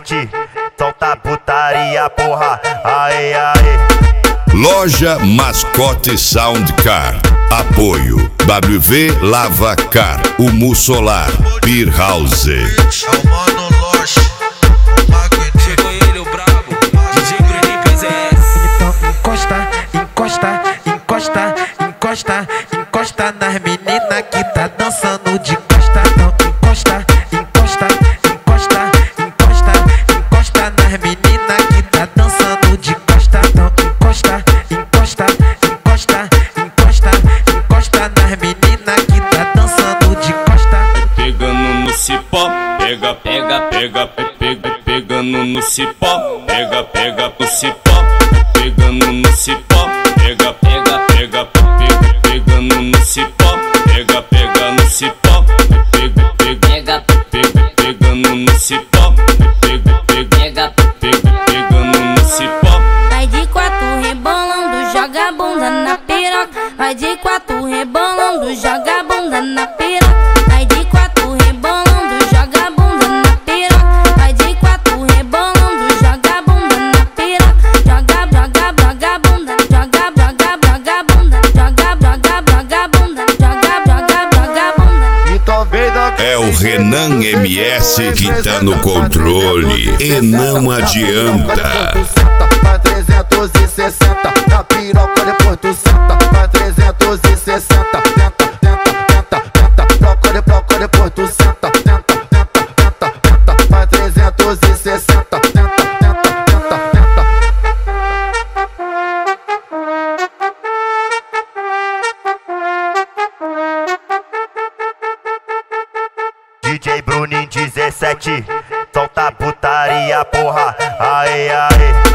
17, solta putaria, porra, aê, aê. Loja Mascote Soundcar. Apoio WV Lavacar, Humu Solar, Beer House. Mano Loche, chegou ele, o brabo, DJ Bruninho PZS. Então encosta, encosta, encosta, encosta, encosta nas meninas que tá dançando de costa. Então encosta, encosta, encosta, encosta, encosta nas meninas que tá dançando de costa. Então encosta, encosta, encosta, encosta, encosta nas meninas que tá dançando de costa. Pegando no cipó, pega, pega, pega, pega, pegando no cipó, pega, pega no cipó, pegando no cipó, pega, pega, pega, pega, pegando no cipó, pega, pega no cipó, pega, pega, pega, pegando no cipó, pega, pega, pega, pegando no cipó. Vai de quatro rebolando, joga a bunda na piroca. Vai de quatro rebolando, joga a bunda na piroca. Vai de quatro rebolando, joga a bunda na piroca. Vai de quatro rebolando, joga a bunda na piroca. Joga, joga, joga a bunda, joga, joga, joga a bunda, joga, joga, joga a bunda, joga, joga, joga a bunda. É o Renan MS que tá no controle e não adianta. Pra 360, na piroca depois tu senta. Pra 360, tenta, tenta, tenta, tenta. Bloca depois tu senta. Tenta, tenta, tenta, tenta. Pra 360, tenta, tenta, tenta, tenta. DJ Bruninho 17, solta putaria, porra, aê, aê.